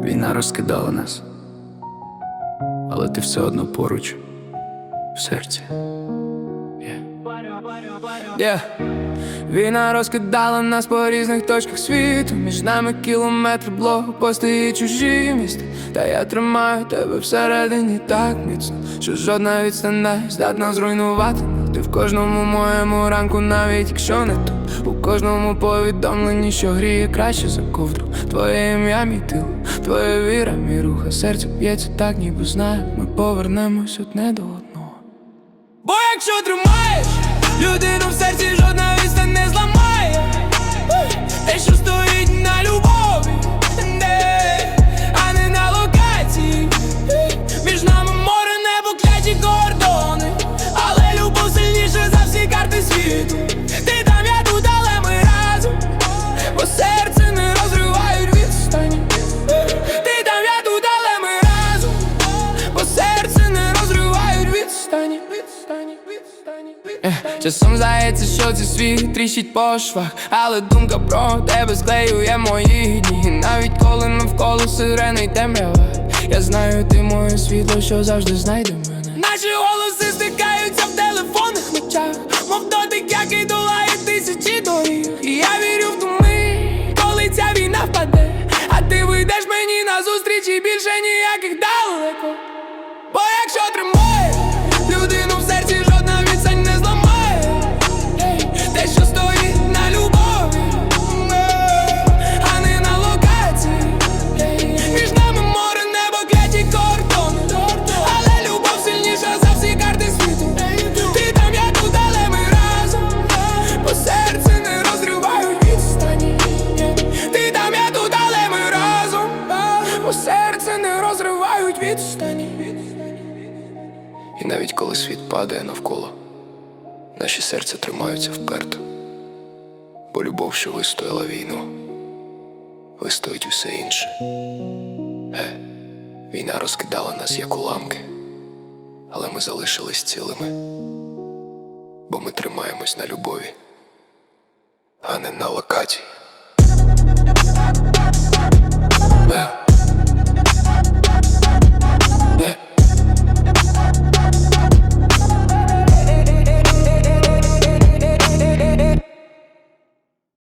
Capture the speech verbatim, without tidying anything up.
Війна розкидала нас, але ти все одно поруч, в серці. Yeah. Yeah. Війна розкидала нас по різних точках світу. Між нами кілометр блокпости і чужі міста. Та я тримаю тебе всередині так міцно, що жодна відстань не здатна зруйнувати. Ти в кожному моєму ранку, навіть якщо не тут. У кожному повідомленні, що гріє краще за ковдру. Твоє ім'я, мій тил, твоя віра, мій рух. А серце б'ється так, ніби знає, ми повернемось одне до одного. Бо якщо тримаєш людину в серці, жодна відстань не зламає те, що стоїть на любові, не, а не на локації. Між нами море, небо, кляті кордони, але любов сильніша за всі карти світу. Ти там, я тут, але ми разом, бо серце не розривають відстані. Ти там, я тут, але ми разом, бо серце не розривають відстані. Часом здається, що цей світ тріщить по швах, але думка про тебе склеює мої дні. Навіть коли навколо сирена й темрява, я знаю, ти моє світло, що завжди знайде мене. Наші голоси стикаються в телефонних ночах, мов дотик, який долає тисячі доріг. І я вірю в ту мить, коли ця війна впаде, а ти вийдеш мені назустріч і більше ніяких далеко. Бо якщо тримаєш людину в серці, жодна відстань не зламає те, що стоїть на любові, а не на локації. Між нами море, небо, кляті кордони, але любов сильніша за всі карти світу. Ти там, я тут, але ми разом, бо серце не розривають відстані. Ти там, я тут, але ми разом, бо серце не розривають відстані. І навіть коли світ падає навколо, наші серця тримаються вперто. Бо любов, що вистояла війну, вистоїть усе інше. Е, війна розкидала нас, як уламки, але ми залишились цілими, бо ми тримаємось на любові, а не на локації.